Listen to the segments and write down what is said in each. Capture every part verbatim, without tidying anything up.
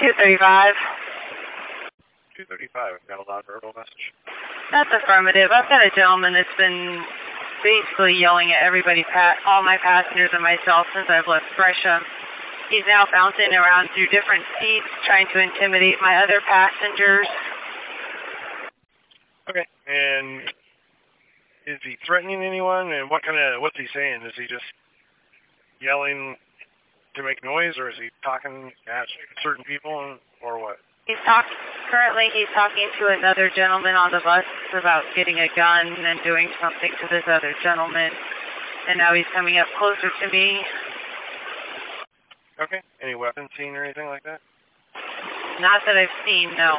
two thirty-five. two thirty-five, I've got a loud verbal message. That's affirmative. I've got a gentleman that's been basically yelling at everybody, all my passengers and myself since I've left Gresham. He's now bouncing around through different seats, trying to intimidate my other passengers. Okay, and is he threatening anyone? And what kind of, what's he saying? Is he just yelling to make noise, or is he talking at certain people, or what? He's talk currently he's talking to another gentleman on the bus about getting a gun and doing something to this other gentleman. And now he's coming up closer to me. Okay. Any weapons seen or anything like that? Not that I've seen, no.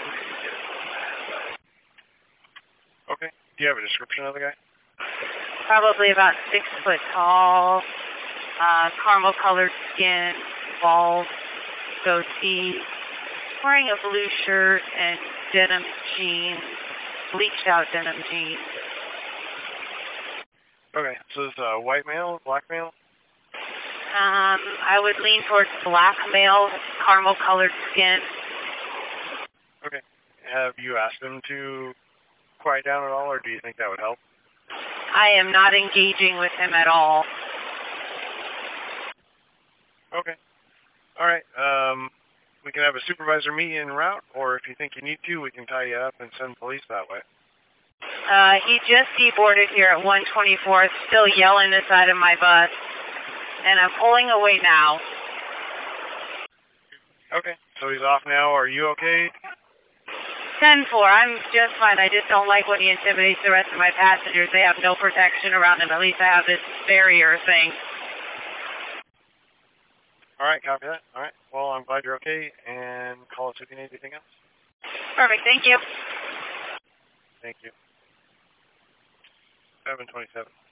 Okay. Do you have a description of the guy? Probably about six foot tall, uh, caramel colored skin, bald, goatee, wearing a blue shirt and denim jeans, bleached out denim jeans. Okay, so is a white male, black male? Um, I would lean towards black male, caramel colored skin. Okay. Have you asked him to quiet down at all, or do you think that would help? I am not engaging with him at all. Okay. All right. Um, we can have a supervisor meet you en route, or if you think you need to, we can tie you up and send police that way. Uh, he just deboarded here at one twenty-four, still yelling inside of my bus, and I'm pulling away now. Okay. So he's off now. Are you okay? ten four, I'm just fine. I just don't like when he intimidates the rest of my passengers. They have no protection around them. At least I have this barrier thing. All right, copy that. All right. Well, I'm glad you're okay, and call us if you need anything else. Perfect. Thank you. Thank you. seven twenty-seven.